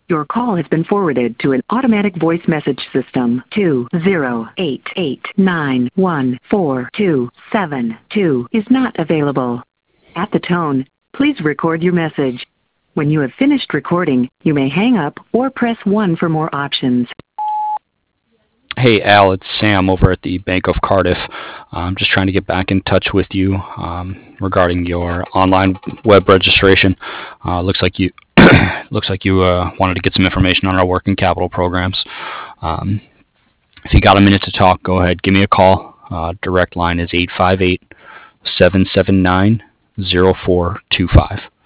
Your call has been forwarded to an automatic voice message system. 208891427 is not available. At the tone, please record your message. When you have finished recording, you may hang up or press 1 for more options. Hey Al, it's Sam over at the Bank of Cardiff. I'm just trying to get back in touch with you regarding your online web registration. Looks like you wanted to get some information on our working capital programs. If you got a minute to talk, go ahead, give me a call. Direct line is 858-779-0425.